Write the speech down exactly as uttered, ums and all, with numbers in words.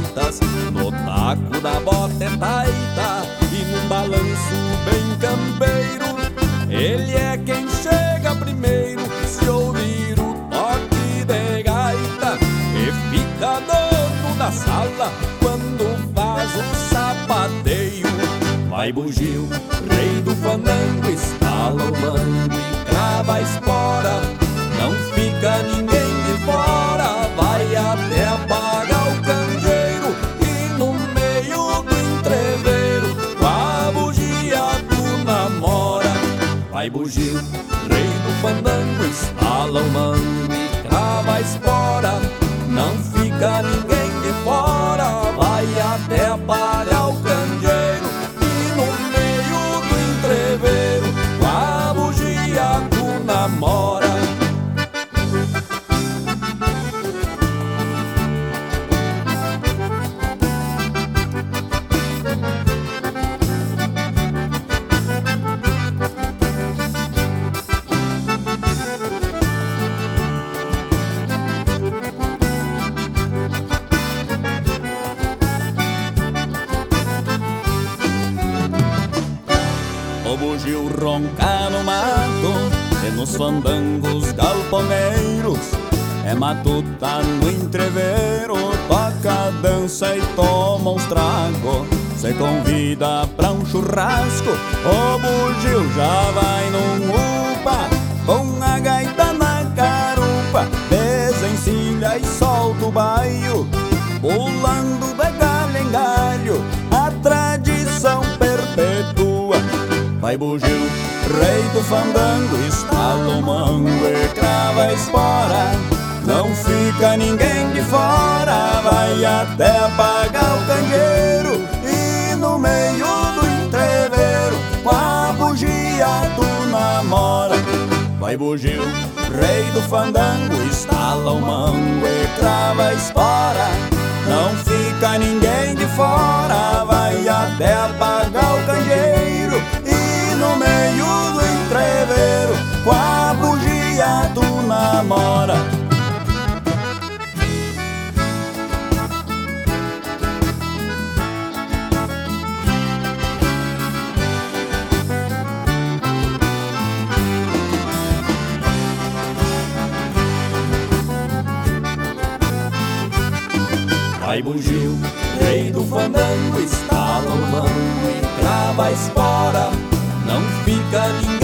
gaitas, no taco da bota é taita e num balanço bem campeiro. Ele é quem chega primeiro se ouvir o toque de gaita e fica dono da sala quando faz um sapateio. Vai bugio, rei do fandango, estala o mango e crava a espora. Não fica ninguém de fora, vai até apagar o candeeiro e no meio do entreveiro com a bugia tu namora. Vai bugio, rei do fandango, estala o mango e crava a espora. Não fica ninguém de fora, vai até apagar o candeeiro e no meio do entreveiro com a bugia tu namora. O bugio ronca no mato e nos fandangos galponeiros. É matuta no entreveiro, toca, dança e toma uns tragos. Se convida pra um churrasco, o bugio já vai num upa, com a gaita na garupa, desencilha e solta o baio, pulando de galho em galho, a tradição perpetua. Vai bugio, rei do fandango, estala o mango e crava a espora. Não fica ninguém de fora, vai até apagar o candeeiro e no meio do entreveiro com a bugia tu namora. Vai bugio, rei do fandango, estala o mango e crava a espora. Não fica ninguém de fora, vai até apagar o candeeiro e no meio do entreveiro com a bugia tu namora. Vai bugio, rei do fandango, estala o mango e crava a espora. Não fica ninguém